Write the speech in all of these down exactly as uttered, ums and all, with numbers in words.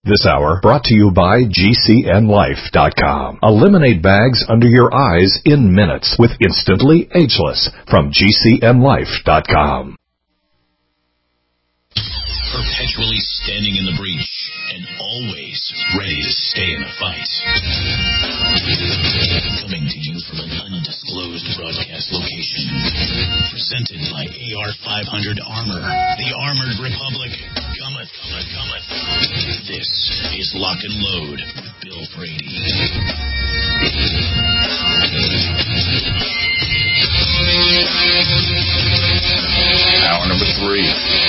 This hour brought to you by G C N Life dot com. Eliminate bags under your eyes in minutes with Instantly Ageless from G C N Life dot com. Perpetually standing in the breach and always ready to stay in the fight. Coming to you from an undisclosed broadcast location. Presented by A R five hundred Armor, the Armored Republic. Cometh, cometh, cometh. This is Lock and Load with Bill Brady. Hour number three.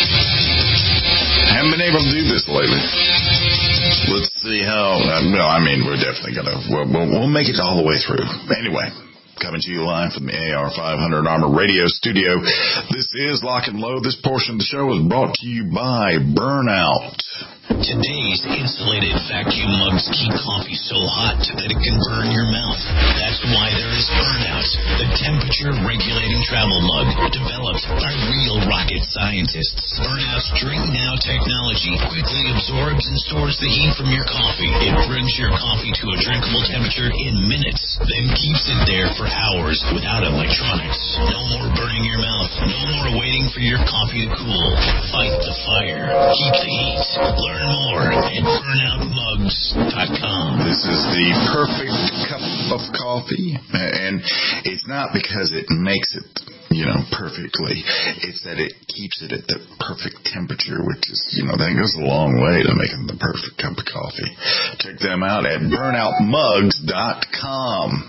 Haven't been able to do this lately. Let's see how. Uh, well, I mean, we're definitely gonna. We'll, we'll, we'll make it all the way through. Anyway, coming to you live from the A R five hundred Armor Radio Studio. This is Lock and Load. This portion of the show is brought to you by Burnout. Today's insulated vacuum mugs keep coffee so hot that it can burn your mouth. That's why there is Burnout, the temperature-regulating travel mug developed by real rocket scientists. Burnout's Drink Now technology quickly absorbs and stores the heat from your coffee. It brings your coffee to a drinkable temperature in minutes, then keeps it there for hours without electronics. No more burning your mouth. No more waiting for your coffee to cool. Fight the fire. Keep the heat. Learn more at burnout mugs dot com. This is the perfect cup of coffee, and it's not because it makes it, you know, perfectly. It's that it keeps it at the perfect temperature, which is, you know, that goes a long way to making the perfect cup of coffee. Check them out at burnout mugs dot com.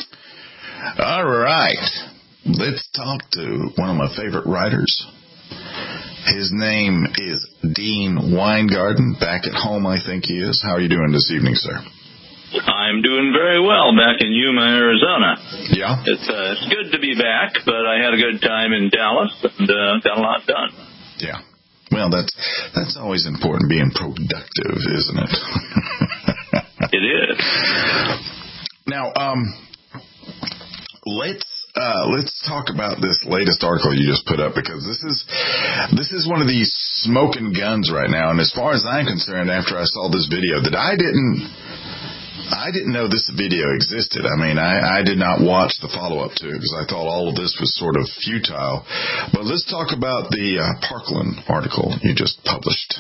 All right, let's talk to one of my favorite writers. His name is Dean Weingarten. Back at home, I think he is. How are you doing this evening, sir? I'm doing very well back in Yuma, Arizona. Yeah? It's, uh, it's good to be back, but I had a good time in Dallas and uh, got a lot done. Yeah. Well, that's that's always important, being productive, isn't it? It is. Now, um, let's Uh, let's talk about this latest article you just put up, because this is this is one of these smoking guns right now. And as far as I'm concerned, after I saw this video, that I didn't I didn't know this video existed. I mean, I, I did not watch the follow-up to it because I thought all of this was sort of futile. But let's talk about the uh, Parkland article you just published.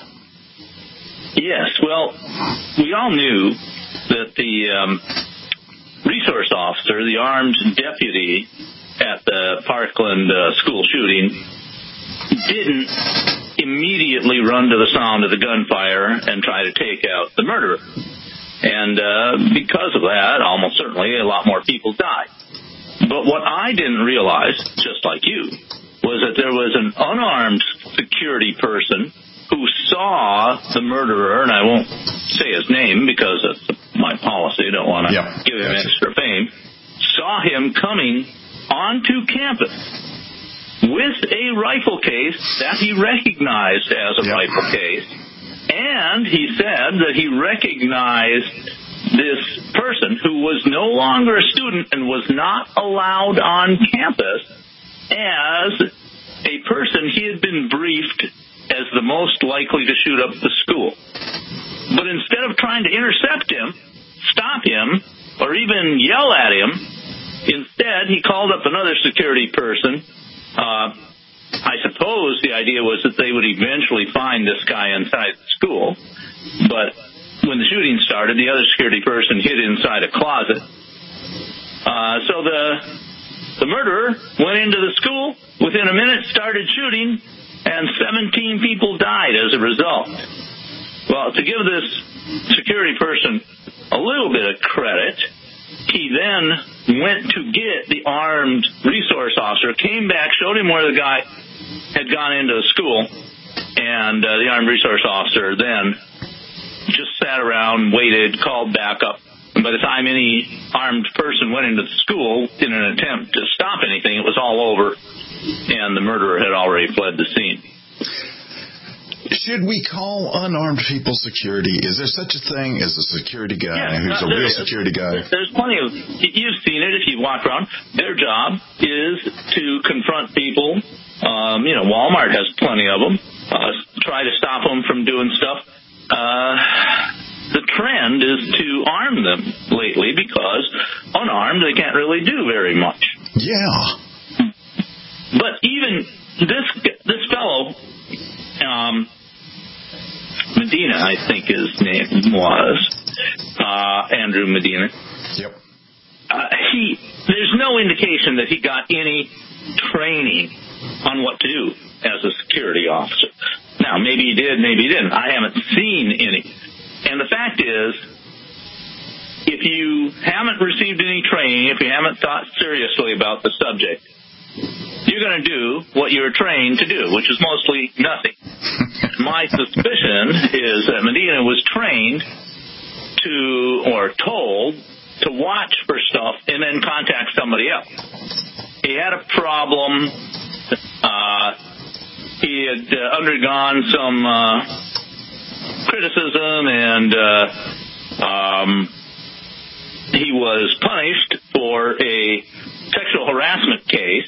Yes, well, we all knew that the um, resource officer, the armed deputy at the Parkland uh, school shooting, didn't immediately run to the sound of the gunfire and try to take out the murderer. And uh, because of that, almost certainly a lot more people died. But what I didn't realize, just like you, was that there was an unarmed security person who saw the murderer, and I won't say his name because it's my policy, I don't want to yeah, give him extra fame, saw him coming onto campus with a rifle case that he recognized as a yeah. rifle case, and he said that he recognized this person who was no longer a student and was not allowed on campus as a person he had been briefed as the most likely to shoot up the school. But instead of trying to intercept him, stop him, or even yell at him, instead he called up another security person. Uh, I suppose the idea was that they would eventually find this guy inside the school. But when the shooting started, the other security person hid inside a closet. Uh, so the the murderer went into the school, within a minute started shooting, and seventeen people died as a result. Well, to give this security person a little bit of credit, he then went to get the armed resource officer, came back, showed him where the guy had gone into the school, and uh, the armed resource officer then just sat around, waited, called back up. And by the time any armed person went into the school in an attempt to stop anything, it was all over, and the murderer had already fled the scene. Should we call unarmed people security? Is there such a thing as a security guy yeah, who's uh, a real security guy? There's plenty of, you've seen it if you walk around. Their job is to confront people. Um, you know, Walmart has plenty of them. Uh, try to stop them from doing stuff. Uh, trend is to arm them lately because unarmed they can't really do very much. Yeah. But even this this fellow, um, Medina, I think his name was, uh, Andrew Medina. Yep. Uh, he there's no indication that he got any training on what to do as a security officer. Now, maybe he did, maybe he didn't. I haven't seen any. And the fact is, if you haven't received any training, if you haven't thought seriously about the subject, you're going to do what you're trained to do, which is mostly nothing. My suspicion is that Medina was trained to, or told, to watch for stuff and then contact somebody else. He had a problem. Uh, he had uh, undergone some uh, criticism, and uh, um, he was punished for a sexual harassment case.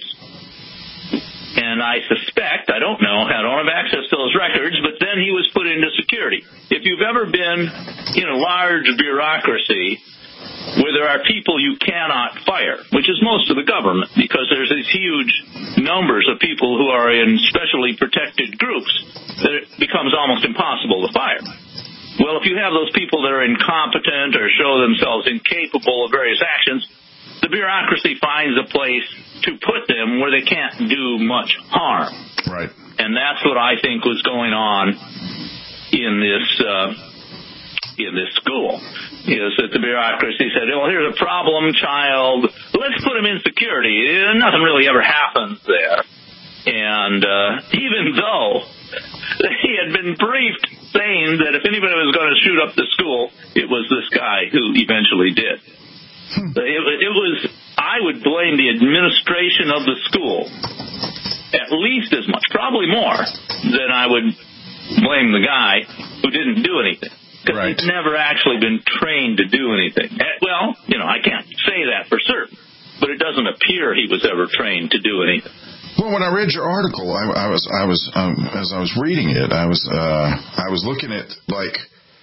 And I suspect, I don't know, I don't have access to those records, but then he was put into security. If you've ever been in a large bureaucracy where there are people you cannot fire, which is most of the government, because there's these huge numbers of people who are in specially protected groups, that it becomes almost impossible to fire. Well, if you have those people that are incompetent or show themselves incapable of various actions, the bureaucracy finds a place to put them where they can't do much harm. Right. And that's what I think was going on in this uh, in this school, is that the bureaucracy said, well, here's a problem child. Let's put him in security. Nothing really ever happens there. And uh, even though he had been briefed saying that if anybody was going to shoot up the school, it was this guy who eventually did. It, it was, I would blame the administration of the school at least as much, probably more, than I would blame the guy who didn't do anything. Because right. he's never actually been trained to do anything. Well, you know, I can't say that for certain, but it doesn't appear he was ever trained to do anything. Well, when I read your article, I, I was, I was, um, as I was reading it, I was, uh, I was looking at, like,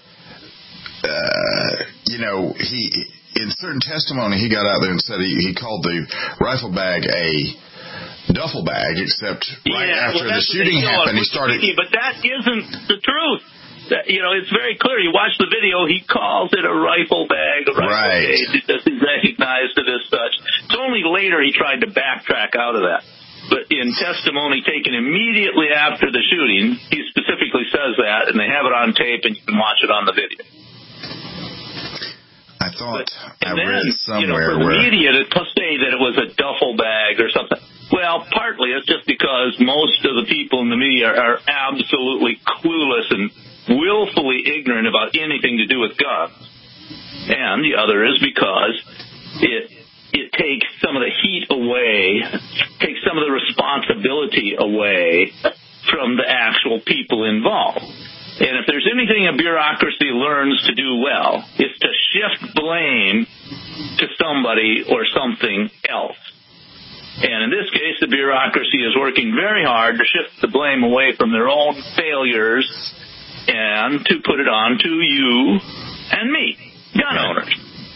uh, you know, he, in certain testimony, he got out there and said he, he called the rifle bag a duffel bag, except right yeah, after well, the shooting happened, he started. But that isn't the truth. That, you know, it's very clear. You watch the video, he calls it a rifle bag, a rifle right. cage. It doesn't recognize it as such. It's only later he tried to backtrack out of that. But in testimony taken immediately after the shooting, he specifically says that, and they have it on tape, and you can watch it on the video. I thought but, I then, read somewhere you know, for the where media to say that it was a duffel bag or something. Well, partly it's just because most of the people in the media are absolutely clueless and willfully ignorant about anything to do with guns. And the other is because it it takes some of the heat away, takes some of the responsibility away from the actual people involved. And if there's anything a bureaucracy learns to do well, it's to shift blame to somebody or something else. And in this case, the bureaucracy is working very hard to shift the blame away from their own failures and to put it on to you and me, gun owners.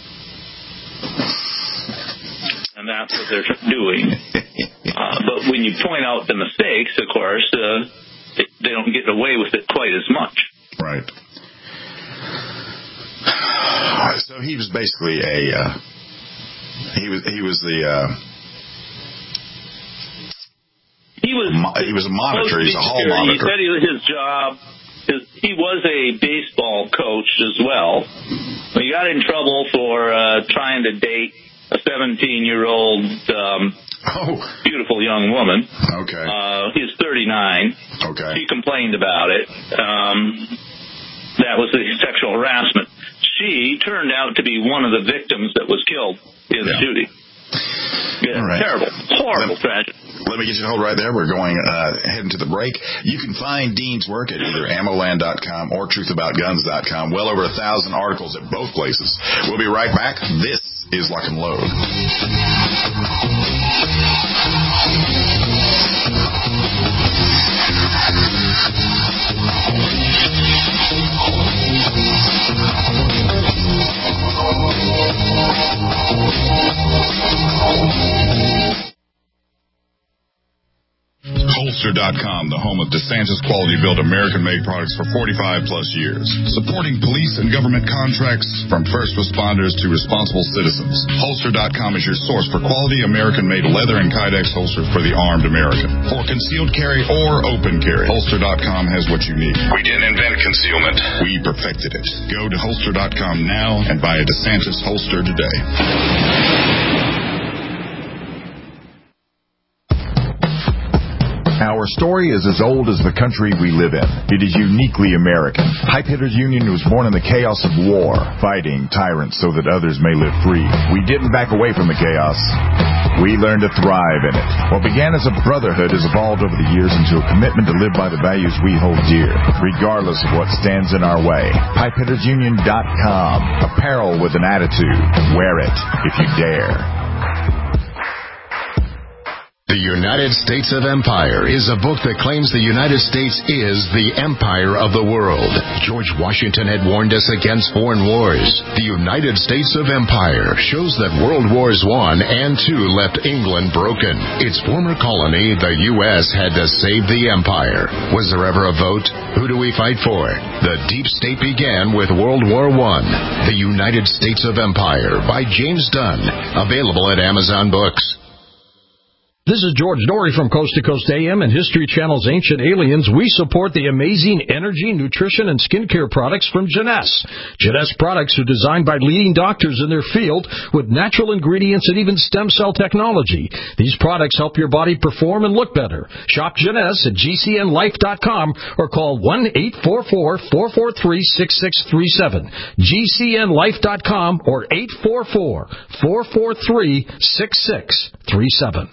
And that's what they're doing. Uh, but when you point out the mistakes, of course, uh, they, they don't get away with it quite as much. Right. So he was basically a uh, he was he was the uh, he was he was a monitor. He's a hall monitor. He said he, his job. His, he was a baseball coach as well. But he got in trouble for uh, trying to date a seventeen-year-old um, oh. beautiful young woman. Okay. Uh, he's thirty-nine. Okay. She complained about it. Um, that was the sexual harassment. She turned out to be one of the victims that was killed in the yeah. shooting. Yeah, All right. Terrible, horrible let, tragedy. Let me get you to hold right there. We're going uh, heading to the break. You can find Dean's work at either ammo land dot com or truth about guns dot com. Well over a thousand articles at both places. We'll be right back. This is Lock and Load. Holster dot com, the home of DeSantis quality-built American-made products for forty-five plus years. Supporting police and government contracts from first responders to responsible citizens. Holster dot com is your source for quality American-made leather and Kydex holsters for the armed American. For concealed carry or open carry, Holster dot com has what you need. We didn't invent concealment. We perfected it. Go to Holster dot com now and buy a DeSantis holster today. Our story is as old as the country we live in. It is uniquely American. Pipe Hitters Union was born in the chaos of war, fighting tyrants so that others may live free. We didn't back away from the chaos. We learned to thrive in it. What began as a brotherhood has evolved over the years into a commitment to live by the values we hold dear, regardless of what stands in our way. Pipe Hitters Union dot com. Apparel with an attitude. Wear it if you dare. The United States of Empire is a book that claims the United States is the empire of the world. George Washington had warned us against foreign wars. The United States of Empire shows that World Wars One and Two left England broken. Its former colony, the U S, had to save the empire. Was there ever a vote? Who do we fight for? The deep state began with World War One. The United States of Empire by James Dunn. Available at Amazon Books. This is George Dory from Coast to Coast A M and History Channel's Ancient Aliens. We support the amazing energy, nutrition, and skincare products from Jeunesse. Jeunesse products are designed by leading doctors in their field with natural ingredients and even stem cell technology. These products help your body perform and look better. Shop Jeunesse at G C N life dot com or call one eight four four, four four three, six six three seven. G C N life dot com or eight four four, four four three, six six three seven.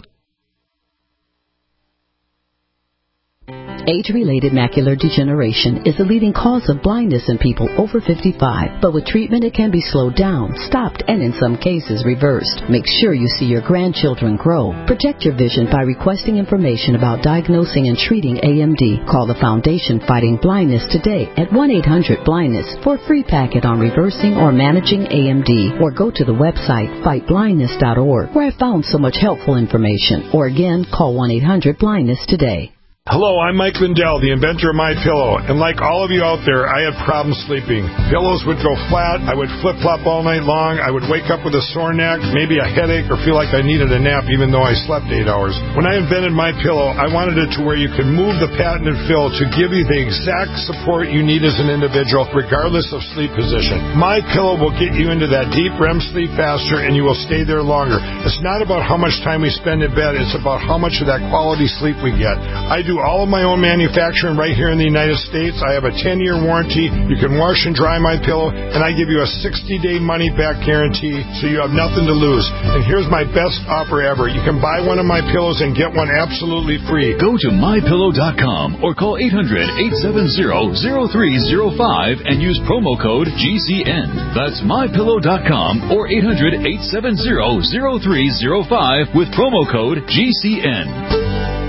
Age-related macular degeneration is the leading cause of blindness in people over fifty-five. But with treatment, it can be slowed down, stopped, and in some cases reversed. Make sure you see your grandchildren grow. Protect your vision by requesting information about diagnosing and treating A M D. Call the Foundation Fighting Blindness today at one eight hundred blindness for a free packet on reversing or managing A M D. Or go to the website fight blindness dot org, where I found so much helpful information. Or again, call one eight hundred blindness today. Hello, I'm Mike Lindell, the inventor of MyPillow, and like all of you out there, I had problems sleeping. Pillows would go flat, I would flip-flop all night long, I would wake up with a sore neck, maybe a headache, or feel like I needed a nap even though I slept eight hours. When I invented MyPillow, I wanted it to where you could move the patented fill to give you the exact support you need as an individual, regardless of sleep position. MyPillow will get you into that deep R E M sleep faster, and you will stay there longer. It's not about how much time we spend in bed, it's about how much of that quality sleep we get. I do all of my own manufacturing right here in the United States. I have a ten-year warranty. You can wash and dry my pillow, and I give you a sixty-day money-back guarantee, so you have nothing to lose. And here's my best offer ever. You can buy one of my pillows and get one absolutely free. Go to my pillow dot com or call eight hundred, eight seven zero, zero three zero five and use promo code G C N. That's my pillow dot com or eight hundred, eight seven zero, zero three zero five with promo code G C N.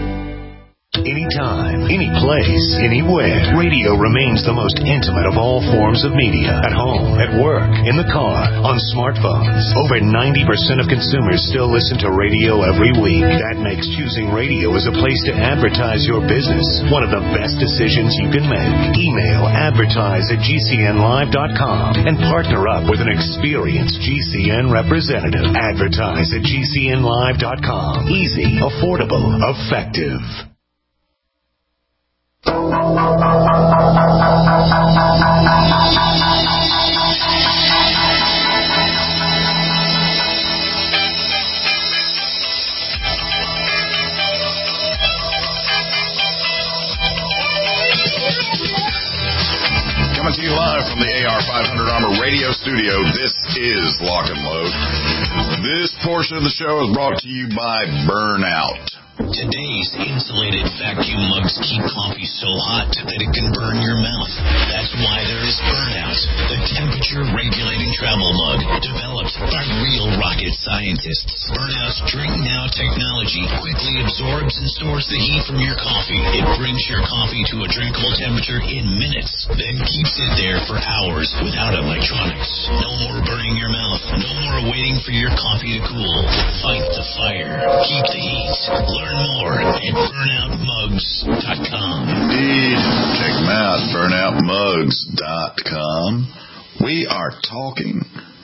Anytime, any place, anywhere. Radio remains the most intimate of all forms of media. At home, at work, in the car, on smartphones. Over ninety percent of consumers still listen to radio every week. That makes choosing radio as a place to advertise your business one of the best decisions you can make. Email advertise at G C N live dot com and partner up with an experienced G C N representative. Advertise at G C N live dot com. Easy, affordable, effective. Coming to you live from the A R five hundred Armor Radio Studio, this is Lock and Load. This portion of the show is brought to you by Burnout. Today's insulated vacuum mugs keep coffee so hot that it can burn your mouth. That's why there is Burnout, the temperature-regulating travel mug developed by real rocket scientists. Burnout's Drink Now technology quickly absorbs and stores the heat from your coffee. It brings your coffee to a drinkable temperature in minutes, then keeps it there for hours without electronics. No more burning your mouth. No more or waiting for your coffee to cool? Fight the fire. Keep the heat. Learn more at burnout mugs dot com. Indeed. Check them out, burnout mugs dot com. We are talking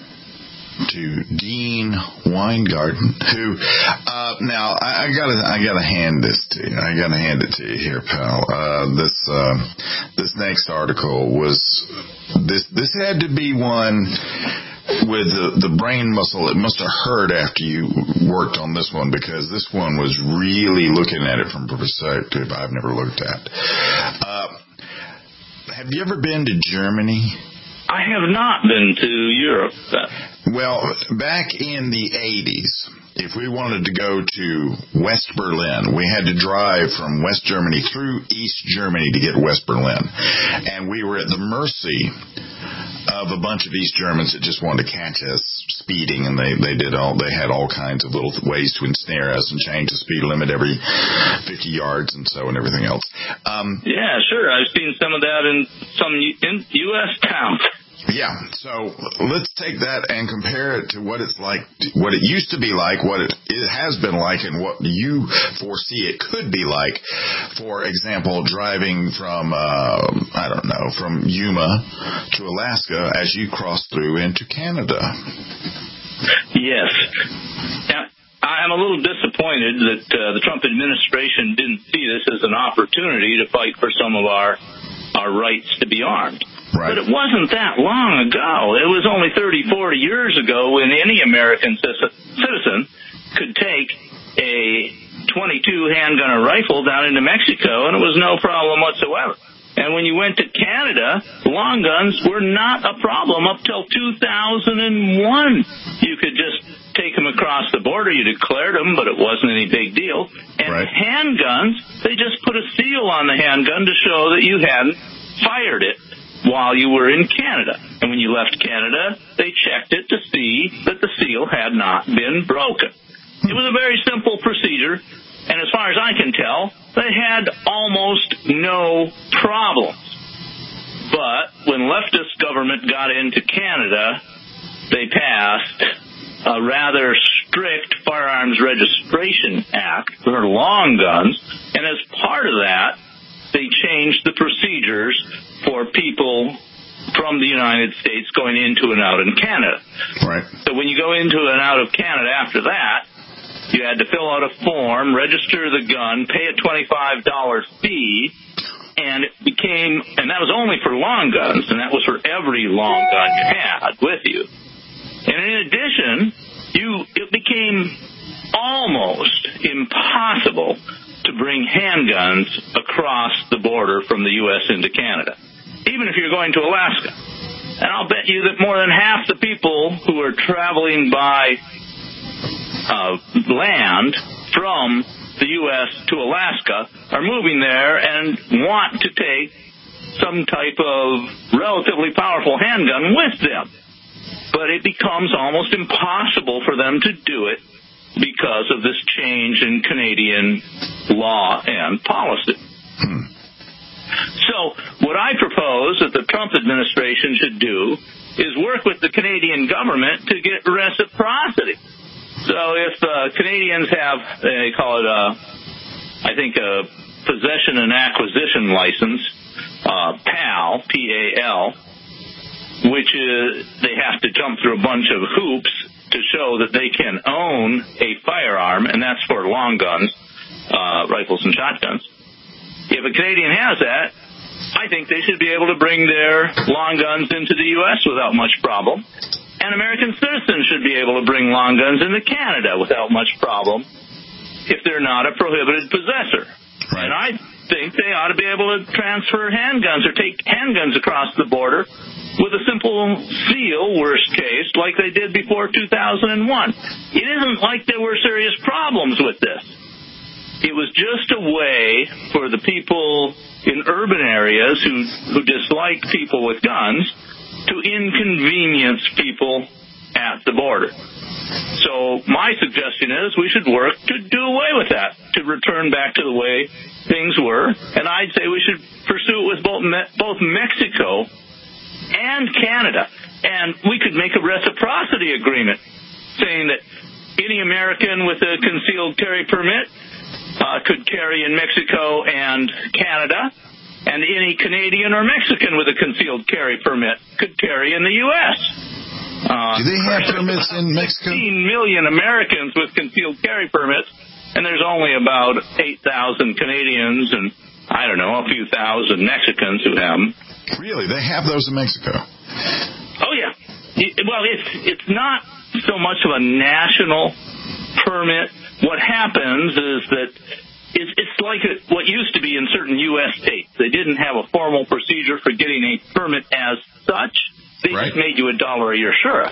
to Dean Weingarten, who, uh, now, I, I gotta, I gotta hand this to you. I gotta hand it to you here, pal. Uh, this, uh, this next article was, this, this had to be one with the, the brain muscle. It must have hurt after you worked on this one, because this one was really looking at it from a perspective I've never looked at. Uh, have you ever been to Germany? I have not been to Europe. Well, back in the eighties, if we wanted to go to West Berlin, we had to drive from West Germany through East Germany to get West Berlin. And we were at the mercy of a bunch of East Germans that just wanted to catch us speeding, and they, they did all, they had all kinds of little ways to ensnare us and change the speed limit every fifty yards and so and everything else. Um, yeah, sure. I've seen some of that in some in U S towns. Yeah, so let's take that and compare it to what it's like, what it used to be like, what it, it has been like, and what you foresee it could be like. For example, driving from, uh, I don't know, from Yuma to Alaska as you cross through into Canada. Yes. Now, I'm a little disappointed that uh, the Trump administration didn't see this as an opportunity to fight for some of our our rights to be armed. Right. But it wasn't that long ago. It was only thirty, forty years ago when any American citizen could take a twenty-two handgun or rifle down into Mexico, and it was no problem whatsoever. And when you went to Canada, long guns were not a problem up till two thousand one. You could just take them across the border. You declared them, but it wasn't any big deal. And right. handguns, they just put a seal on the handgun to show that you hadn't fired it while you were in Canada. And when you left Canada, they checked it to see that the seal had not been broken. It was a very simple procedure, and as far as I can tell, they had almost no problems. But when leftist government got into Canada, they passed a rather strict firearms registration act for long guns, and as part of that, they changed the procedures for people from the United States going into and out in Canada. Right. So when you go into and out of Canada after that, you had to fill out a form, register the gun, pay a twenty-five dollars fee, and it became, and that was only for long guns, and that was for every long gun you had with you. And in addition, you it became almost impossible to bring handguns across the border from the U S into Canada, even if you're going to Alaska. And I'll bet you that more than half the people who are traveling by uh, land from the U S to Alaska are moving there and want to take some type of relatively powerful handgun with them. But it becomes almost impossible for them to do it because of this change in Canadian law and policy. Hmm. So what I propose that the Trump administration should do is work with the Canadian government to get reciprocity. So if uh, Canadians have, they call it, a, I think, a possession and acquisition license, uh, P A L, P A L, which is they have to jump through a bunch of hoops to show that they can own a firearm, and that's for long guns, uh, rifles and shotguns. If a Canadian has that, I think they should be able to bring their long guns into the U S without much problem. And American citizens should be able to bring long guns into Canada without much problem if they're not a prohibited possessor. Right. And I think they ought to be able to transfer handguns or take handguns across the border with a simple seal, worst case, like they did before two thousand one. It isn't like there were serious problems with this. It was just a way for the people in urban areas who, who dislike people with guns to inconvenience people at the border. So my suggestion is we should work to do away with that, to return back to the way things were. And I'd say we should pursue it with both Me- both Mexico and Canada. And we could make a reciprocity agreement saying that any American with a concealed carry permit uh, could carry in Mexico and Canada, and any Canadian or Mexican with a concealed carry permit could carry in the U S Uh, Do they have permits in Mexico? sixteen million Americans with concealed carry permits, and there's only about eight thousand Canadians and, I don't know, a few thousand Mexicans who have them. Really? They have those in Mexico? Oh, yeah. Well, it's it's not so much of a national permit. What happens is that it's, it's like a, what used to be in certain U S states. They didn't have a formal procedure for getting a permit as such. They right. just made you a dollar a year sheriff.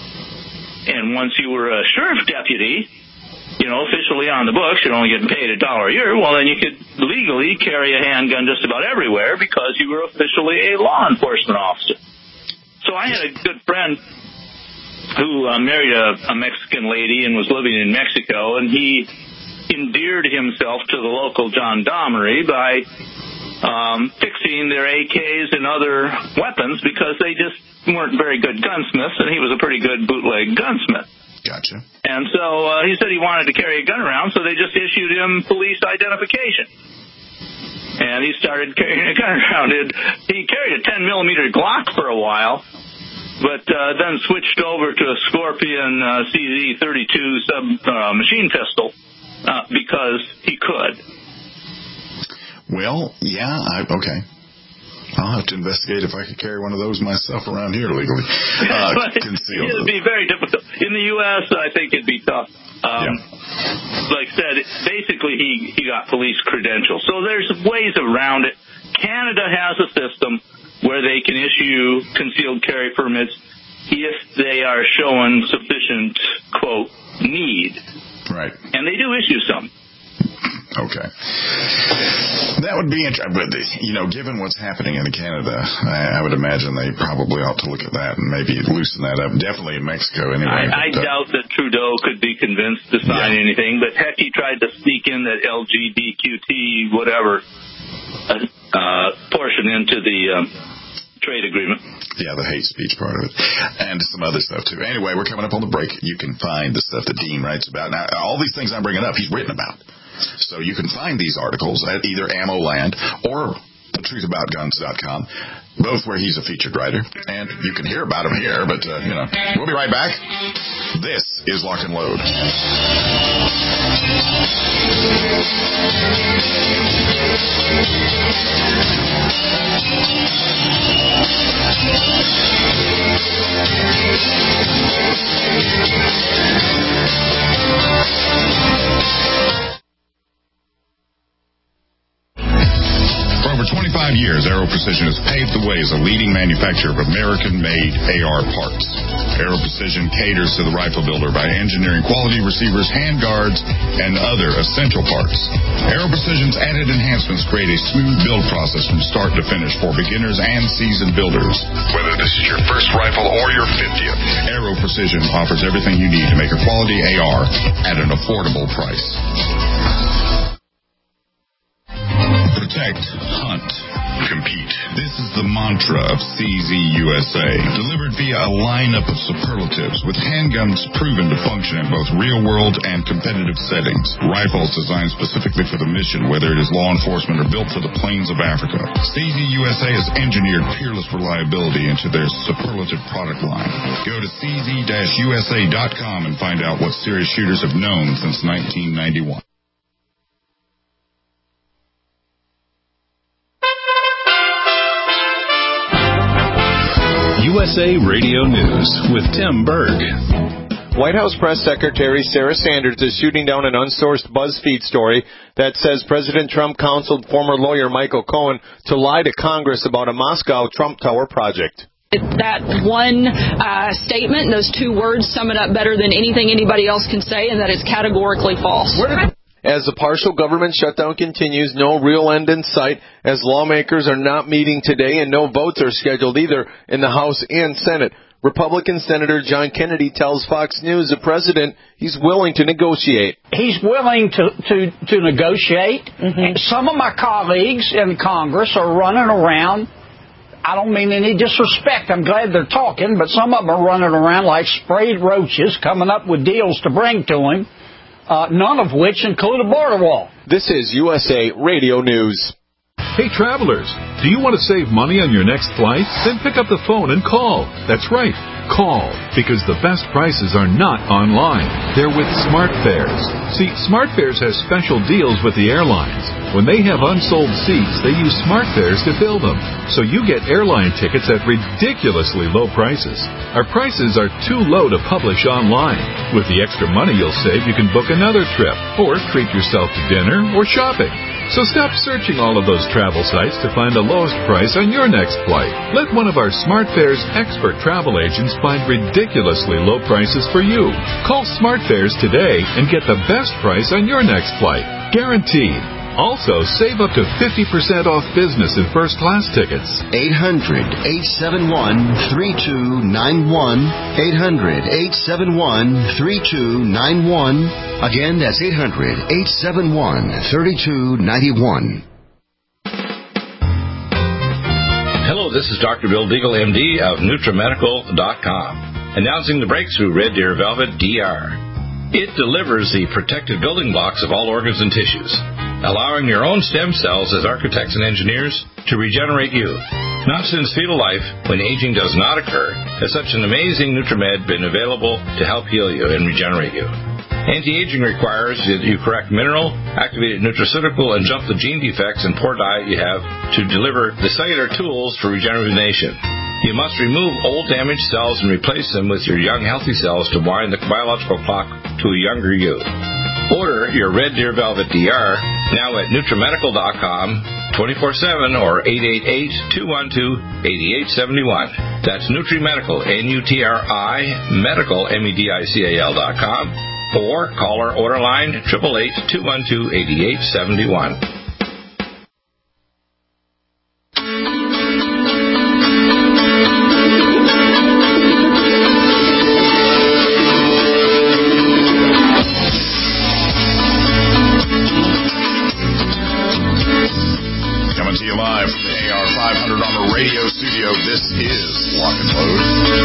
And once you were a sheriff deputy, you know, officially on the books, you're only getting paid a dollar a year, well, then you could legally carry a handgun just about everywhere because you were officially a law enforcement officer. So I had a good friend who uh, married a, a Mexican lady and was living in Mexico, and he endeared himself to the local gendarmerie by um, fixing their A Ks and other weapons because they just weren't very good gunsmiths, and he was a pretty good bootleg gunsmith. Gotcha. And so uh, he said he wanted to carry a gun around, so they just issued him police identification. And he started carrying a gun around. It, he carried a ten millimeter Glock for a while, but uh, then switched over to a Scorpion uh, C Z thirty-two sub uh, machine pistol uh, because he could. Well, yeah, I, okay. I'll have to investigate if I could carry one of those myself around here legally. Uh, concealed. It would be very difficult. In the U S, I think it'd be tough. Um, yeah. Like I said, basically he, he got police credentials. So there's ways around it. Canada has a system where they can issue concealed carry permits if they are showing sufficient, quote, need. Right. And they do issue some. Okay. That would be interesting. But, you know, given what's happening in Canada, I, I would imagine they probably ought to look at that and maybe loosen that up. Definitely in Mexico anyway. I, I but, uh, doubt that Trudeau could be convinced to sign yeah. anything, but heck, he tried to sneak in that L G B T Q whatever uh, uh, portion into the um, trade agreement. Yeah, the hate speech part of it. And some other stuff, too. Anyway, we're coming up on the break. You can find the stuff that Dean writes about. Now, all these things I'm bringing up, he's written about. So you can find these articles at either AmmoLand or the truth about guns dot com, both where he's a featured writer. And you can hear about him here, but, uh, you know, we'll be right back. This is Lock and Load. For over twenty-five years, Aero Precision has paved the way as a leading manufacturer of American-made A R parts. Aero Precision caters to the rifle builder by engineering quality receivers, handguards, and other essential parts. Aero Precision's added enhancements create a smooth build process from start to finish for beginners and seasoned builders. Whether this is your first rifle or your fiftieth, Aero Precision offers everything you need to make a quality A R at an affordable price. Protect, hunt, compete. This is the mantra of C Z U S A, delivered via a lineup of superlatives with handguns proven to function in both real-world and competitive settings. Rifles designed specifically for the mission, whether it is law enforcement or built for the plains of Africa. C Z U S A has engineered peerless reliability into their superlative product line. Go to C Z U S A dot com and find out what serious shooters have known since nineteen ninety-one. U S A Radio News with Tim Berg. White House Press Secretary Sarah Sanders is shooting down an unsourced BuzzFeed story that says President Trump counseled former lawyer Michael Cohen to lie to Congress about a Moscow Trump Tower project. That one uh, statement, those two words, sum it up better than anything anybody else can say, and that is categorically false. As the partial government shutdown continues, no real end in sight, as lawmakers are not meeting today and no votes are scheduled either in the House and Senate. Republican Senator John Kennedy tells Fox News the president he's willing to negotiate. He's willing to, to, to negotiate. Mm-hmm. Some of my colleagues in Congress are running around. I don't mean any disrespect. I'm glad they're talking, but some of them are running around like sprayed roaches, coming up with deals to bring to him, uh, none of which include a border wall. This is U S A Radio News. Hey, travelers, do you want to save money on your next flight? Then pick up the phone and call. That's right, call, because the best prices are not online. They're with SmartFares. See, SmartFares has special deals with the airlines. When they have unsold seats, they use SmartFares to fill them. So you get airline tickets at ridiculously low prices. Our prices are too low to publish online. With the extra money you'll save, you can book another trip, or treat yourself to dinner or shopping. So stop searching all of those travel sites to find the lowest price on your next flight. Let one of our SmartFares expert travel agents find ridiculously low prices for you. Call SmartFares today and get the best price on your next flight. Guaranteed. Also, save up to fifty percent off business and first class tickets. eight hundred, eight seven one, three two nine one. eight hundred, eight seven one, three two nine one. Again, that's eight hundred, eight seven one, three two nine one. Hello, this is Doctor Bill Deagle, M D of NutriMedical dot com, announcing the breakthrough Red Deer Velvet D R. It delivers the protective building blocks of all organs and tissues, allowing your own stem cells as architects and engineers to regenerate you. Not since fetal life, when aging does not occur, has such an amazing NutriMed been available to help heal you and regenerate you. Anti-aging requires that you correct mineral, activated nutraceutical, and jump the gene defects and poor diet you have to deliver the cellular tools for regeneration. You must remove old damaged cells and replace them with your young healthy cells to wind the biological clock to a younger you. Order your Red Deer Velvet D R now at NutriMedical dot com, twenty-four seven or eight eight eight, two one two, eight eight seven one. That's NutriMedical, N U T R I, medical, M E D I C A L dot com, or call our order line, eight eight eight, two one two, eight eight seven one. This is Lock and Load.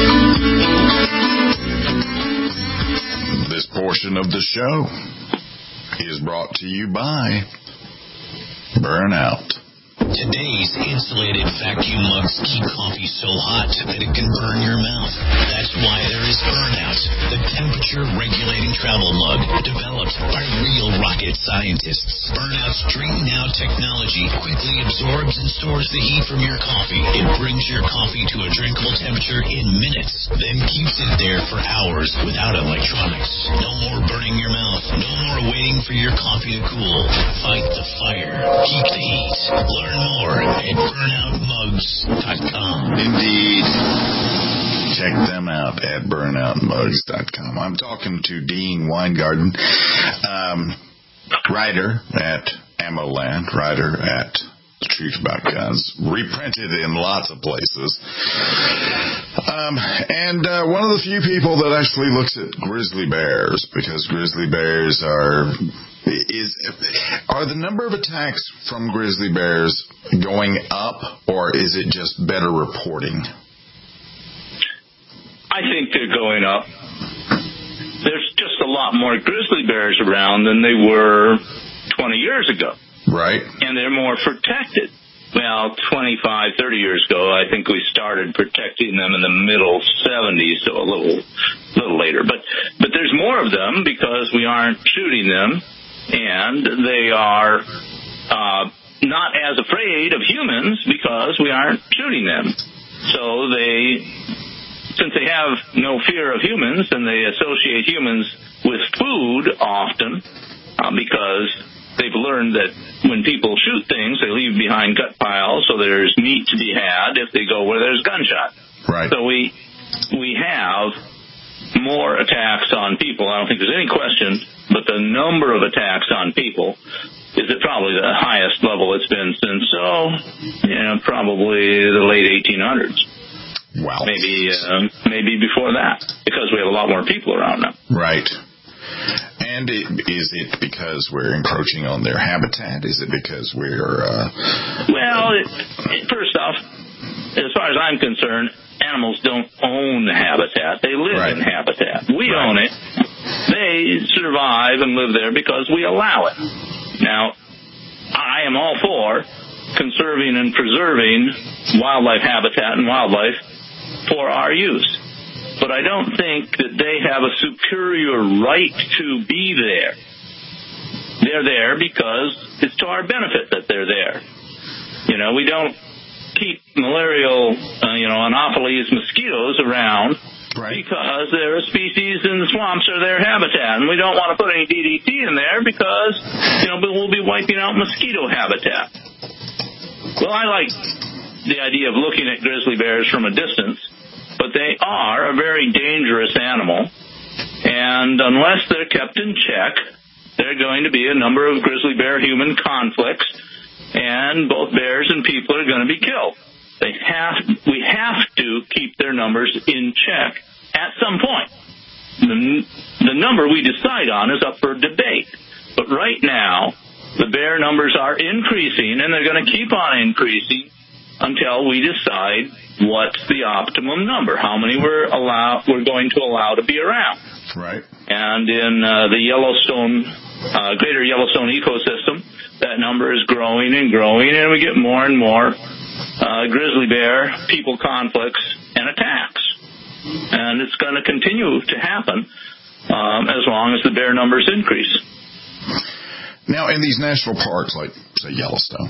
This portion of the show is brought to you by Burnout. Today's insulated vacuum mugs keep coffee so hot that it can burn your mouth. That's why there is Burnout, the temperature-regulating travel mug developed by real rocket scientists. Burnout's Drink Now technology quickly absorbs and stores the heat from your coffee. It brings your coffee to a drinkable temperature in minutes, then keeps it there for hours without electronics. No more burning your mouth. No more waiting for your coffee to cool. Fight the fire. Keep the heat. Learn more at burnout mugs dot com. Indeed. Check them out at burnout mugs dot com. I'm talking to Dean Weingarten, um, writer at AmmoLand, writer at The Truth About Guns, reprinted in lots of places. Um, and uh, one of the few people that actually looks at grizzly bears, because grizzly bears are... Is are the number of attacks from grizzly bears going up, or is it just better reporting? I think they're going up. There's just a lot more grizzly bears around than they were twenty years ago. Right. And they're more protected. Well, twenty-five, thirty years ago, I think we started protecting them in the middle seventies, so a little little later. But but there's more of them because we aren't shooting them. And they are uh, not as afraid of humans because we aren't shooting them. So they, since they have no fear of humans, and they associate humans with food often uh, because they've learned that when people shoot things, they leave behind gut piles, so there's meat to be had if they go where there's gunshot. Right. So we we have more attacks on people. I don't think there's any question, but the number of attacks on people is at probably the highest level it's been since, oh, you know, probably the late eighteen hundreds. Wow. Maybe, uh, maybe before that, because we have a lot more people around now. Right. And it, is it because we're encroaching on their habitat? Is it because we're... Uh, well, it, it, first off, as far as I'm concerned, animals don't own habitat. They live right. in habitat. We right. own it. They survive and live there because we allow it. Now, I am all for conserving and preserving wildlife habitat and wildlife for our use. But I don't think that they have a superior right to be there. They're there because it's to our benefit that they're there. You know, we don't keep malarial, uh, you know, Anopheles mosquitoes around right. because they're a species in the swamps or their habitat. And we don't want to put any D D T in there because, you know, we'll be wiping out mosquito habitat. Well, I like the idea of looking at grizzly bears from a distance, but they are a very dangerous animal. And unless they're kept in check, there are going to be a number of grizzly bear-human conflicts, and both bears and people are going to be killed. They have, we have to keep their numbers in check at some point. The, the number we decide on is up for debate. But right now, the bear numbers are increasing, and they're going to keep on increasing until we decide what's the optimum number, how many we're allow, we're going to allow to be around. Right. And in uh, the Yellowstone, uh, greater Yellowstone ecosystem, that number is growing and growing, and we get more and more uh, grizzly bear people conflicts and attacks. And it's going to continue to happen um, as long as the bear numbers increase. Now, in these national parks, like, say, Yellowstone,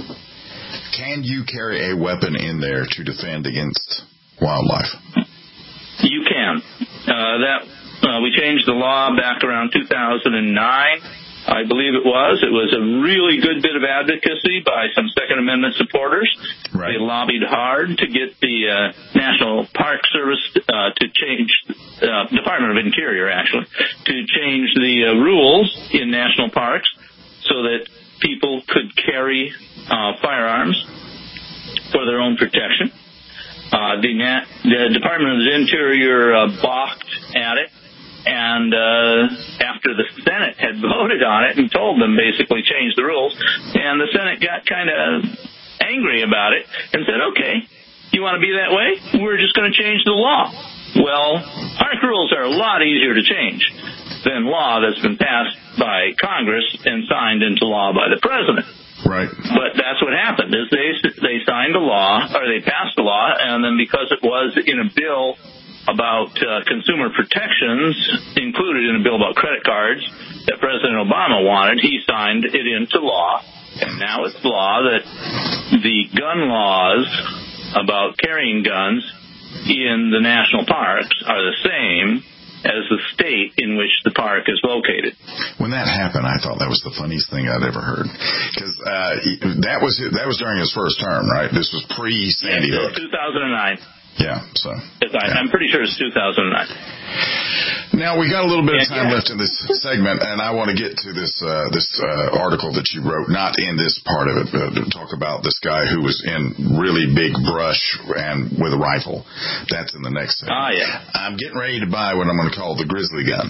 can you carry a weapon in there to defend against wildlife? You can. Uh, that uh, we changed the law back around two thousand nine. I believe it was. It was a really good bit of advocacy by some Second Amendment supporters. Right. They lobbied hard to get the uh, National Park Service uh, to change, uh, Department of Interior, actually, to change the uh, rules in national parks so that people could carry uh, firearms for their own protection. Uh, the, Na- the Department of the Interior uh, balked at it. And uh, after the Senate had voted on it and told them basically change the rules, and the Senate got kind of angry about it and said, okay, you want to be that way? We're just going to change the law. Well, park rules are a lot easier to change than law that's been passed by Congress and signed into law by the president. Right. But that's what happened, is they they signed a law, or they passed a law, and then because it was in a bill about uh, consumer protections included in a bill about credit cards that President Obama wanted, he signed it into law. And now it's law that the gun laws about carrying guns in the national parks are the same as the state in which the park is located. When that happened, I thought that was the funniest thing I'd ever heard. Because uh, that was that was during his first term, right? This was pre-Sandy Hook. two thousand nine. Yeah, so. Yeah. I'm pretty sure it's two thousand nine. Now, we got a little bit of time yeah. left in this segment, and I want to get to this uh, this uh, article that you wrote, not in this part of it, but to talk about this guy who was in really big brush and with a rifle. That's in the next segment. Ah, yeah. I'm getting ready to buy what I'm going to call the Grizzly gun,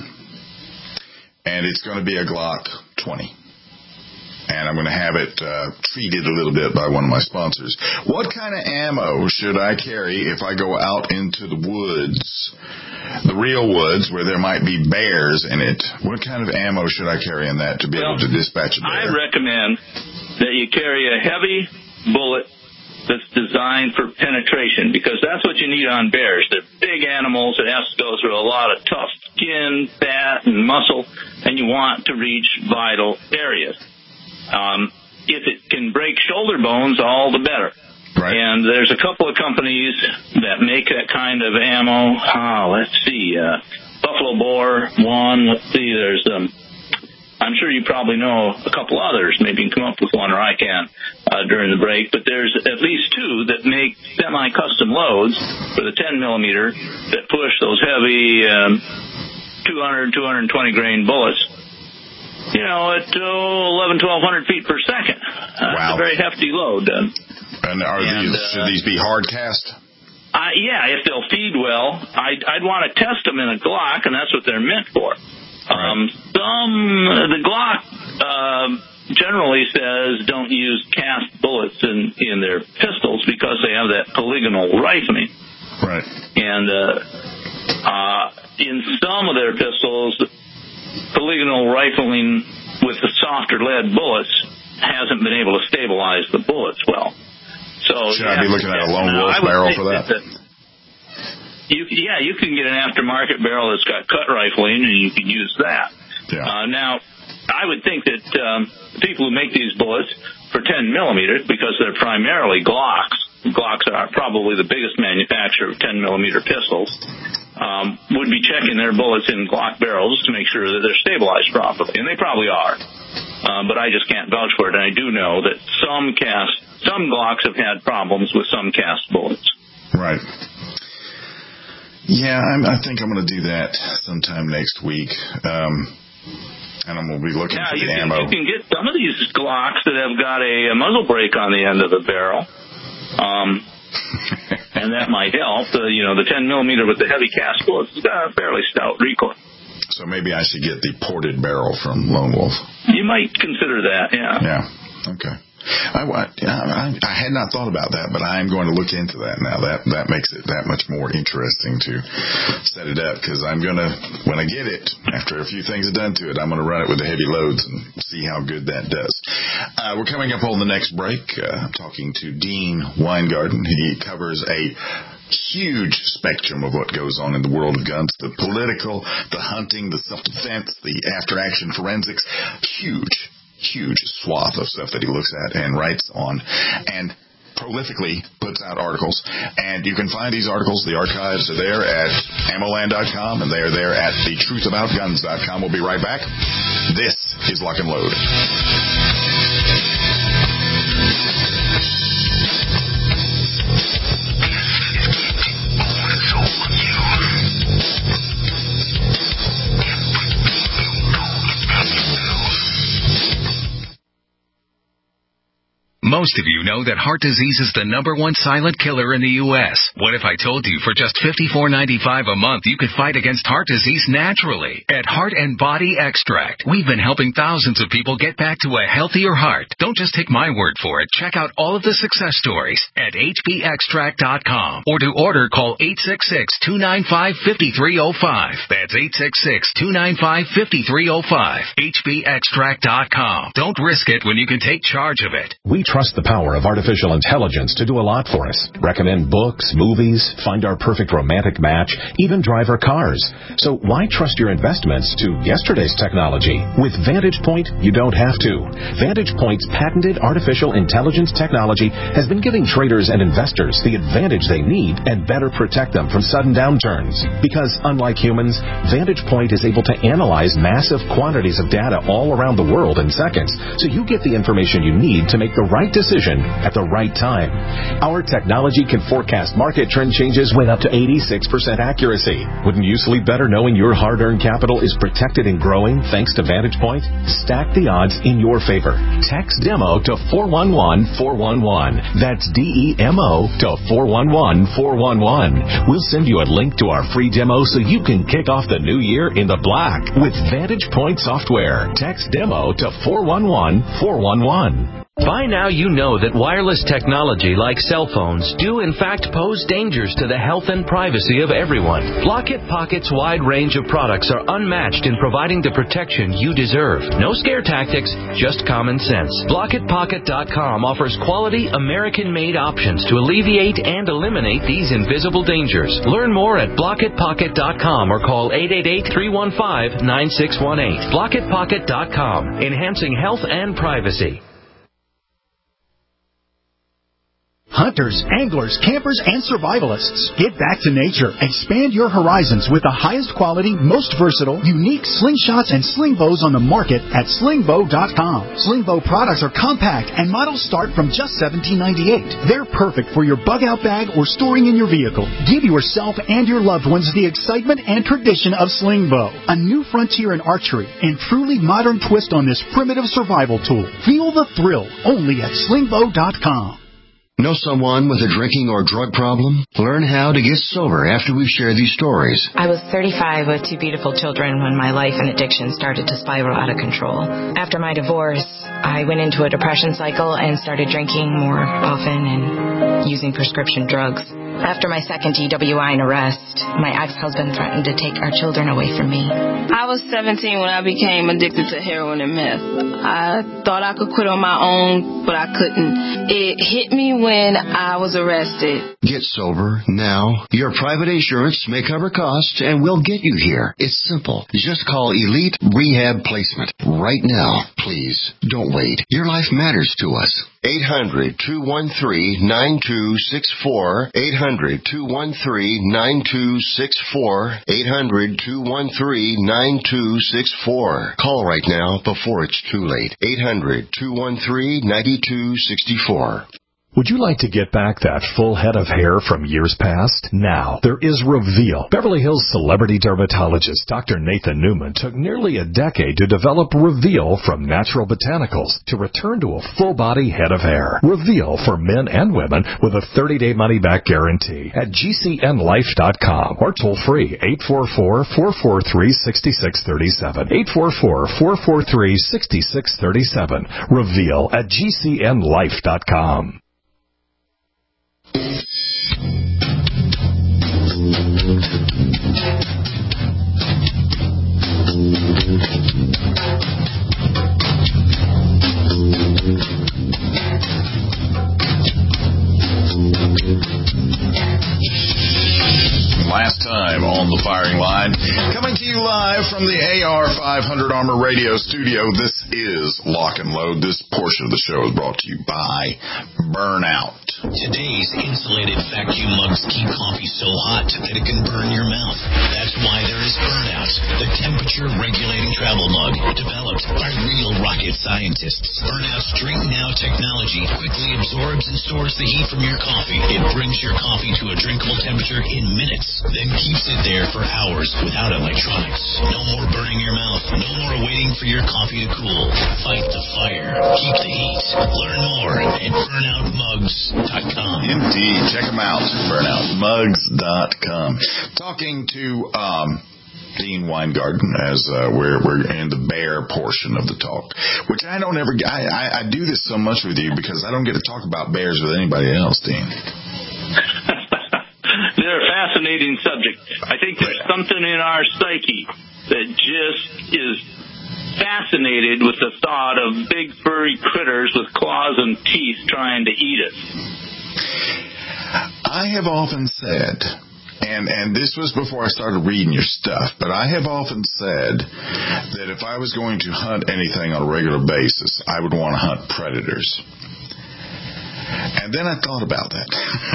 and it's going to be a Glock twenty. And I'm going to have it uh, treated a little bit by one of my sponsors. What kind of ammo should I carry if I go out into the woods, the real woods, where there might be bears in it? What kind of ammo should I carry in that to be well, able to dispatch a bear? I recommend that you carry a heavy bullet that's designed for penetration, because that's what you need on bears. They're big animals. It has to go through a lot of tough skin, fat, and muscle, and you want to reach vital areas. Um, if it can break shoulder bones, all the better. Right. And there's a couple of companies that make that kind of ammo. Oh, let's see. Uh, Buffalo Bore, one. Let's see. There's, um, I'm sure you probably know a couple others. Maybe you can come up with one, or I can, uh, during the break. But there's at least two that make semi-custom loads for the ten millimeter that push those heavy um, two hundred, two hundred twenty grain bullets. You know, at oh, eleven, twelve hundred feet per second. Uh, wow. It's a very hefty load. Uh, and are and, these, uh, should these be hard cast? Uh, yeah, if they'll feed well. I'd, I'd want to test them in a Glock, and that's what they're meant for. Um, some, the Glock uh, generally says don't use cast bullets in, in their pistols because they have that polygonal rifling. Right. And uh, uh, in some of their pistols, polygonal rifling with the softer lead bullets hasn't been able to stabilize the bullets well. So should I be looking at a Lone Wolf barrel for that? that, that you, yeah, you can get an aftermarket barrel that's got cut rifling, and you can use that. Yeah. Uh, now, I would think that um, the people who make these bullets for ten millimeter, because they're primarily Glocks, Glocks are probably the biggest manufacturer of ten millimeter pistols, um, would be checking their bullets in Glock barrels to make sure that they're stabilized properly, and they probably are. Uh, but I just can't vouch for it, and I do know that some cast, some Glocks have had problems with some cast bullets. Right. Yeah, I'm, I think I'm going to do that sometime next week. Um, And I'm going to be looking yeah, for the you can, ammo. You can get some of these Glocks that have got a, a muzzle brake on the end of the barrel. Um, and that might help. The, you know, the ten millimeter with the heavy cast bullets has got a fairly stout recoil. So maybe I should get the ported barrel from Lone Wolf. You might consider that, yeah. Yeah, okay. I, I, I had not thought about that, but I am going to look into that now. That that makes it that much more interesting to set it up, because I'm going to, when I get it, after a few things are done to it, I'm going to run it with the heavy loads and see how good that does. Uh, we're coming up on the next break. Uh, I'm talking to Dean Weingarten. He covers a huge spectrum of what goes on in the world of guns, the political, the hunting, the self-defense, the after-action forensics, huge huge swath of stuff that he looks at and writes on, and prolifically puts out articles. And you can find these articles, the archives are there at ammoland dot com, and they are there at the truth about guns dot com. We'll be right back. This is Lock and Load. Most of you know that heart disease is the number one silent killer in the U S What if I told you for just fifty-four ninety-five a month you could fight against heart disease naturally? At Heart and Body Extract, we've been helping thousands of people get back to a healthier heart. Don't just take my word for it. Check out all of the success stories at h b extract dot com, or to order, call eight six six, two nine five, five three zero five. That's eight six six, two nine five, five three zero five. h b extract dot com. Don't risk it when you can take charge of it. We trust the power of artificial intelligence to do a lot for us. Recommend books, movies, find our perfect romantic match, even drive our cars. So why trust your investments to yesterday's technology? With Vantage Point, you don't have to. Vantage Point's patented artificial intelligence technology has been giving traders and investors the advantage they need and better protect them from sudden downturns. Because unlike humans, Vantage Point is able to analyze massive quantities of data all around the world in seconds, so you get the information you need to make the right decision at the right time. Our technology can forecast market trend changes with up to eighty-six percent accuracy. Wouldn't you sleep better knowing your hard-earned capital is protected and growing thanks to Vantage Point? Stack the odds in your favor. Text DEMO to four one one, four one one. That's D E M O to four one one, four one one. We'll send you a link to our free demo so you can kick off the new year in the black with Vantage Point software. Text DEMO to four one one, four one one. By now you know that wireless technology like cell phones do in fact pose dangers to the health and privacy of everyone. Blockit Pocket's wide range of products are unmatched in providing the protection you deserve. No scare tactics, just common sense. Blockit Pocket dot com offers quality American-made options to alleviate and eliminate these invisible dangers. Learn more at Blockit Pocket dot com or call eight eight eight, three one five, nine six one eight. Blockit Pocket dot com, enhancing health and privacy. Hunters, anglers, campers, and survivalists, get back to nature. Expand your horizons with the highest quality, most versatile, unique slingshots and sling bows on the market at sling bow dot com. Sling bow products are compact and models start from just seventeen ninety-eight. They're perfect for your bug-out bag or storing in your vehicle. Give yourself and your loved ones the excitement and tradition of sling bow, a new frontier in archery and truly modern twist on this primitive survival tool. Feel the thrill only at sling bow dot com. Know someone with a drinking or drug problem? Learn how to get sober after we share these stories. I was thirty-five with two beautiful children when my life and addiction started to spiral out of control. After my divorce, I went into a depression cycle and started drinking more often and using prescription drugs. After my second D W I and arrest, my ex-husband threatened to take our children away from me. I was seventeen when I became addicted to heroin and meth. I thought I could quit on my own, but I couldn't. It hit me when I was arrested. Get sober now. Your private insurance may cover costs and we'll get you here. It's simple. Just call Elite Rehab Placement right now. Please, don't wait. Your life matters to us. eight hundred, two one three, nine two six four. eight hundred, two one three, nine two six four. eight hundred, two one three, nine two six four. Call right now before it's too late. eight hundred, two one three, nine two six four. Would you like to get back that full head of hair from years past? Now, there is Reveal. Beverly Hills celebrity dermatologist Doctor Nathan Newman took nearly a decade to develop Reveal from natural botanicals to return to a full-body head of hair. Reveal for men and women with a thirty-day money-back guarantee at G C N life dot com or toll-free eight four four, four four three, six six three seven. eight four four, four four three, six six three seven. Reveal at G C N life dot com. Last time on the firing line, coming to you live from the A R five hundred Armor Radio studio. This is Lock and Load. This portion of the show is brought to you by Burnout. Today's insulated vacuum mugs keep coffee so hot that it can burn your mouth. That's why there is Burnout, the temperature-regulating travel mug developed by real rocket scientists. Burnout's Drink Now technology quickly absorbs and stores the heat from your coffee. It brings your coffee to a drinkable temperature in minutes, then keeps it there for hours without electronics. No more burning your mouth. No more waiting for your coffee to cool. Fight the fire. Keep the heat. Learn more at burnout mugs dot com. Indeed. Check them out. burnout mugs dot com. Talking to um, Dean Weingarten as uh, we're, we're in the bear portion of the talk, which I don't ever, I, I, I do this so much with you because I don't get to talk about bears with anybody else, Dean. They're a fascinating subject. I think there's something in our psyche that just is fascinated with the thought of big furry critters with claws and teeth trying to eat us. I have often said, and, and this was before I started reading your stuff, but I have often said that if I was going to hunt anything on a regular basis, I would want to hunt predators. And then I thought about that.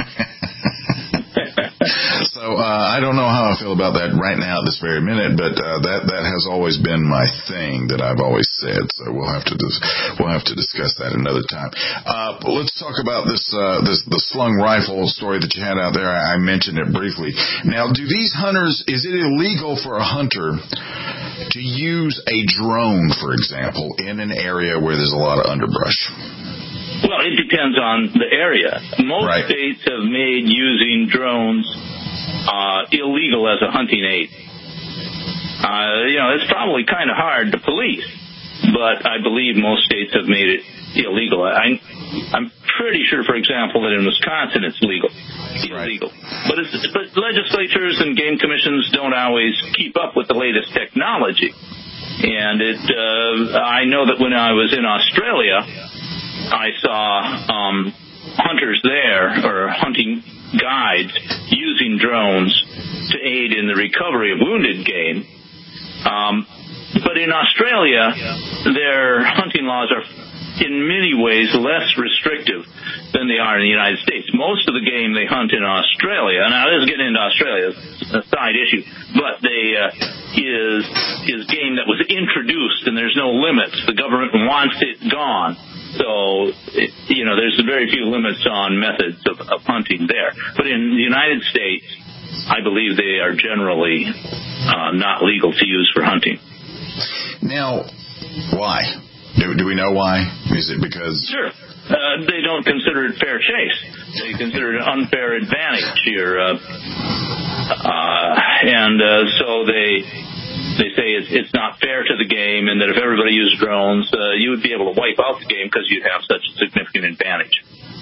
So uh, I don't know how I feel about that right now at this very minute, but uh, that that has always been my thing that I've always said. So we'll have to dis- we'll have to discuss that another time. Uh, but let's talk about this uh, this the slung rifle story that you had out there. I, I mentioned it briefly. Now, do these hunters? Is it illegal for a hunter to use a drone, for example, in an area where there's a lot of underbrush? Well, it depends on the area. Most right. states have made using drones uh, illegal as a hunting aid. Uh, you know, it's probably kind of hard to police, but I believe most states have made it illegal. I, I'm pretty sure, for example, that in Wisconsin it's legal. It's illegal. But, it's, but legislatures and game commissions don't always keep up with the latest technology. And it, uh, I know that when I was in Australia, I saw um, hunters there, or hunting guides, using drones to aid in the recovery of wounded game. Um, but in Australia, their hunting laws are in many ways less restrictive than they are in the United States. Most of the game they hunt in Australia, now this is getting into Australia, it's a side issue, but they uh, is is game that was introduced and there's no limits. The government wants it gone. So, it, you know, there's very few limits on methods of, of hunting there. But in the United States, I believe they are generally uh, not legal to use for hunting. Now, why? Do, do we know why? Is it because... Sure. uh, they don't consider it fair chase. They consider it an unfair advantage here. Uh, uh, and uh, so they they say it's, it's not fair to the game, and that if everybody used drones, uh, you would be able to wipe out the game because you'd have such a significant advantage.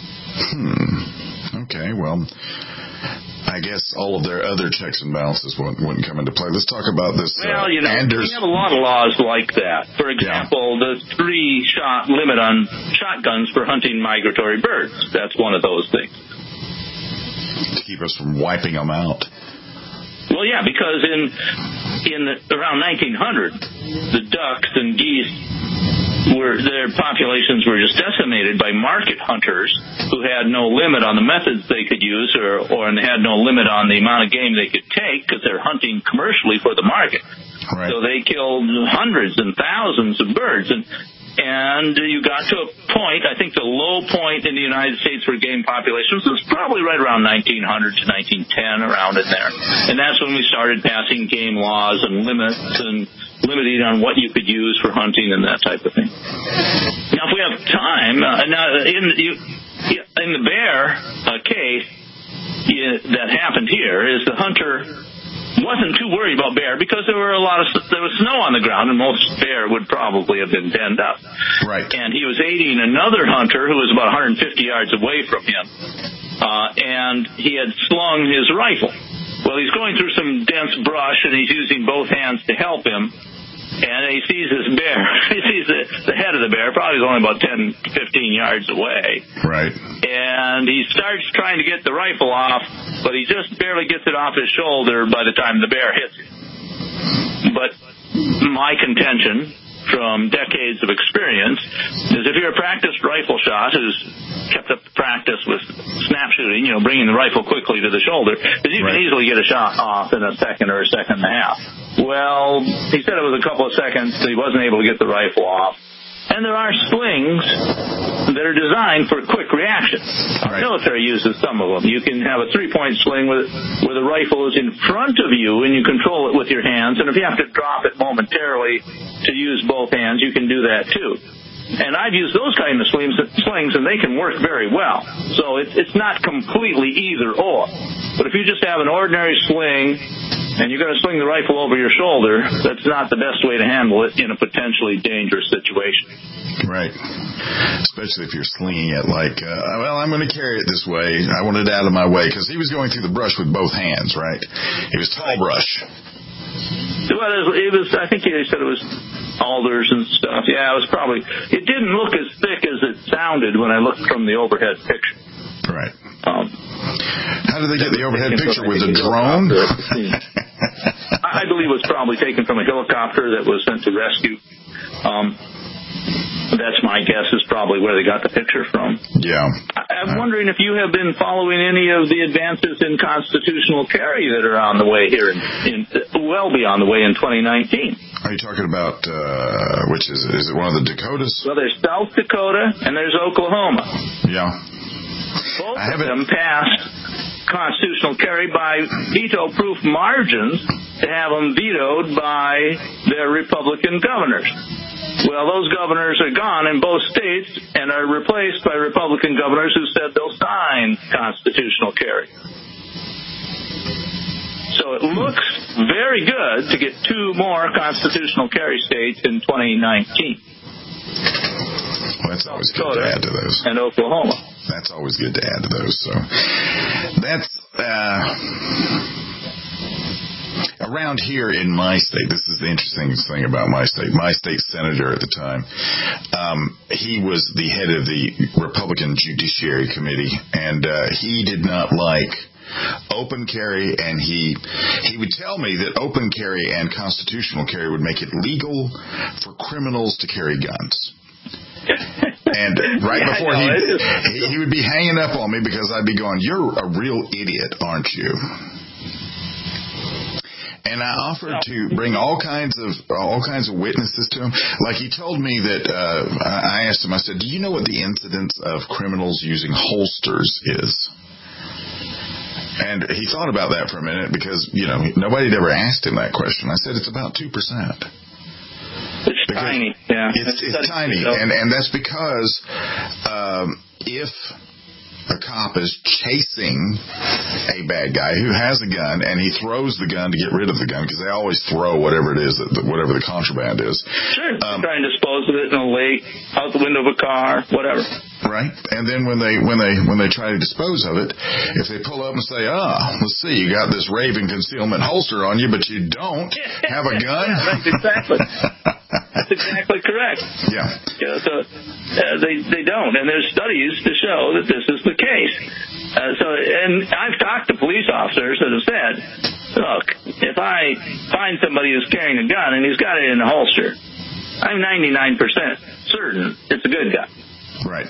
Hmm. Okay, well, I guess all of their other checks and balances wouldn't, wouldn't come into play. Let's talk about this. Well, uh, you know, Anders. we have a lot of laws like that. For example, yeah. the three-shot limit on shotguns for hunting migratory birds. That's one of those things. To keep us from wiping them out. Well, yeah, because in in the, around nineteen hundred, the ducks and geese were their populations were just decimated by market hunters who had no limit on the methods they could use, or or and had no limit on the amount of game they could take because they're hunting commercially for the market. Right. So they killed hundreds and thousands of birds, and and you got to a point. I think the low point in the United States for game populations was probably right around nineteen hundred to nineteen ten, around in there, and that's when we started passing game laws and limits and limiting on what you could use for hunting and that type of thing. Now, if we have time, uh, now in you, in the bear uh, case yeah, that happened here is the hunter wasn't too worried about bear because there were a lot of there was snow on the ground, and most bear would probably have been denned up. Right. And he was aiding another hunter who was about one hundred fifty yards away from him, uh, and he had slung his rifle. Well, he's going through some dense brush, and he's using both hands to help him. And he sees this bear. He sees the, the head of the bear, probably only about ten to fifteen yards away. Right. And he starts trying to get the rifle off, but he just barely gets it off his shoulder by the time the bear hits him. But my contention from decades of experience is if you're a practiced rifle shot who's kept up the practice with snap shooting, you know, bringing the rifle quickly to the shoulder, that you can right. easily get a shot off in a second or a second and a half. Well, he said it was a couple of seconds that he wasn't able to get the rifle off. And there are slings that are designed for quick reaction. Our right. military uses some of them. You can have a three-point sling with, where the rifle is in front of you and you control it with your hands. And if you have to drop it momentarily to use both hands, you can do that too. And I've used those kind of slings, slings and they can work very well. So it's, it's not completely either or. But if you just have an ordinary sling and you're going to sling the rifle over your shoulder, that's not the best way to handle it in a potentially dangerous situation. Right. Especially if you're slinging it like, uh, well, I'm going to carry it this way. I want it out of my way. Because he was going through the brush with both hands, right? It was tall brush. Well, it was, I think he said it was alders and stuff. Yeah, it was probably, it didn't look as thick as it sounded when I looked from the overhead picture. Right. Um, How did they get the overhead picture? With a drone? I believe it was probably taken from a helicopter that was sent to rescue. Um, that's my guess is probably where they got the picture from. Yeah. I'm wondering if you have been following any of the advances in constitutional carry that are on the way here, in, in well beyond the way in twenty nineteen. Are you talking about, uh, which is, is it one of the Dakotas? Well, there's South Dakota and there's Oklahoma. Yeah. Both of them passed constitutional carry by veto-proof margins to have them vetoed by their Republican governors. Well, those governors are gone in both states and are replaced by Republican governors who said they'll sign constitutional carry. So it looks very good to get two more constitutional carry states in twenty nineteen. Well, that's always good to add to those. And Oklahoma. That's always good to add to those. So that's uh, around here in my state. This is the interesting thing about my state. My state senator at the time, um, he was the head of the Republican Judiciary Committee, and uh, he did not like open carry, and he he would tell me that open carry and constitutional carry would make it legal for criminals to carry guns. And right yeah, before know, he, he would be hanging up on me because I'd be going, "You're a real idiot, aren't you?" And I offered to bring all kinds of all kinds of witnesses to him. Like he told me that uh, I asked him. I said, "Do you know what the incidence of criminals using holsters is?" And he thought about that for a minute because, you know, nobody had ever asked him that question. I said, it's about two percent. It's because tiny, yeah. It's, it's tiny, and, and that's because uh, um, if a cop is chasing a bad guy who has a gun and he throws the gun to get rid of the gun, because they always throw whatever it is, whatever the contraband is. Sure. Um, try and dispose of it in a lake, out the window of a car, whatever. Right. And then when they when they when they try to dispose of it, if they pull up and say, "Ah, let's see, you got this Raven concealment holster on you, but you don't have a gun." Yeah, that's exactly. That's exactly correct. Yeah. Yeah. So uh, they they don't, and there's studies to show that this is the case. Uh, so, and I've talked to police officers that have said, "Look, if I find somebody who's carrying a gun and he's got it in a holster, I'm ninety-nine percent certain it's a good guy." Right.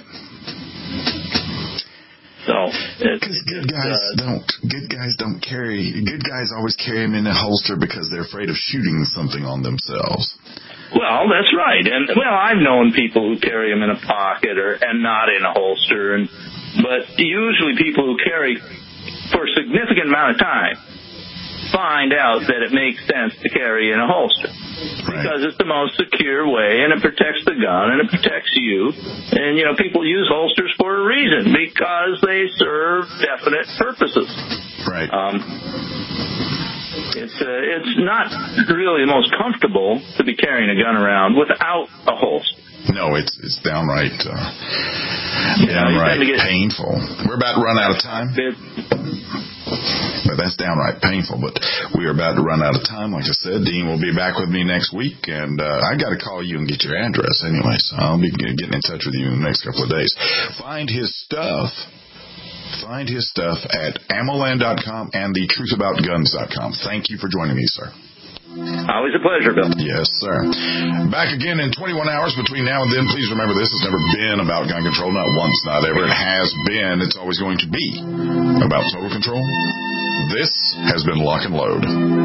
So, because good guys uh, don't good guys don't carry good guys always carry them in a holster because they're afraid of shooting something on themselves. Well, that's right, and well, I've known people who carry them in a pocket or and not in a holster, and but usually people who carry for a significant amount of time find out that it makes sense to carry in a holster. Right. Because it's the most secure way, and it protects the gun, and it protects you. And, you know, people use holsters for a reason, because they serve definite purposes. Right. Um, it's, uh, it's not really the most comfortable to be carrying a gun around without a holster. No, it's it's downright, uh, downright get, painful. We're about to run out of time. But that's downright painful. But we are about to run out of time. Like I said, Dean will be back with me next week, and uh, I got to call you and get your address anyway. So I'll be getting in touch with you in the next couple of days. Find his stuff. Find his stuff at ammoland dot com and the truth about guns dot com. Thank you for joining me, sir. Always a pleasure, Bill. Yes, sir. Back again in twenty-one hours. Between now and then, please remember this has never been about gun control. Not once, not ever. It has been. It's always going to be about total control. This has been Lock and Load.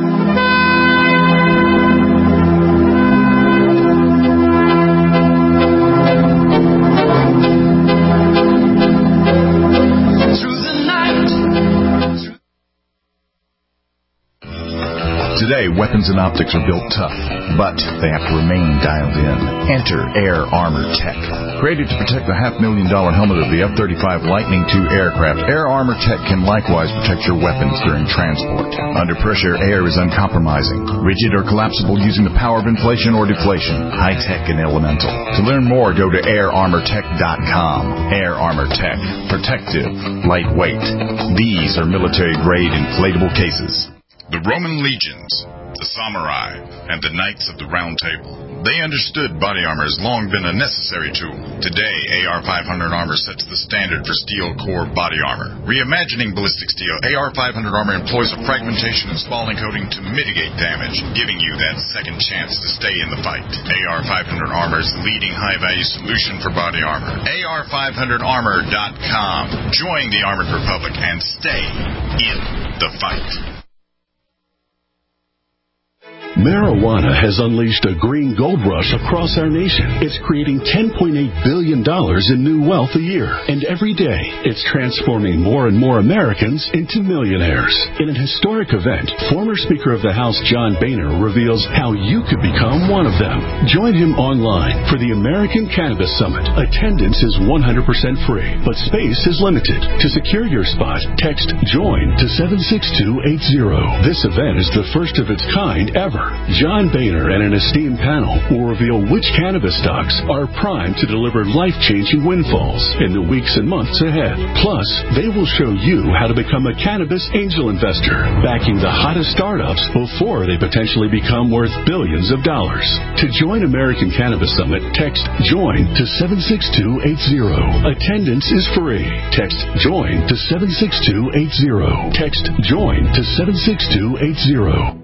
Today, weapons and optics are built tough, but they have to remain dialed in. Enter Air Armor Tech. Created to protect the half-million dollar helmet of the F thirty-five Lightning two aircraft, Air Armor Tech can likewise protect your weapons during transport. Under pressure, air is uncompromising, rigid or collapsible using the power of inflation or deflation, high-tech and elemental. To learn more, go to air armor tech dot com. Air Armor Tech. Protective, lightweight. These are military-grade inflatable cases. The Roman legions, the samurai, and the knights of the Round Table. They understood body armor has long been a necessary tool. Today, A R five hundred armor sets the standard for steel core body armor. Reimagining ballistic steel, A R five hundred armor employs a fragmentation and spalling coating to mitigate damage, giving you that second chance to stay in the fight. A R five hundred armor is the leading high-value solution for body armor. A R five hundred armor dot com. Join the Armored Republic and stay in the fight. Marijuana has unleashed a green gold rush across our nation. It's creating ten point eight billion dollars in new wealth a year. And every day, it's transforming more and more Americans into millionaires. In an historic event, former Speaker of the House John Boehner reveals how you could become one of them. Join him online for the American Cannabis Summit. Attendance is one hundred percent free, but space is limited. To secure your spot, text JOIN to seven six two eight zero. This event is the first of its kind ever. John Boehner and an esteemed panel will reveal which cannabis stocks are primed to deliver life-changing windfalls in the weeks and months ahead. Plus, they will show you how to become a cannabis angel investor, backing the hottest startups before they potentially become worth billions of dollars. To join American Cannabis Summit, text JOIN to seven six two eight zero. Attendance is free. Text JOIN to seven six two eight zero. Text JOIN to seven six two eight zero.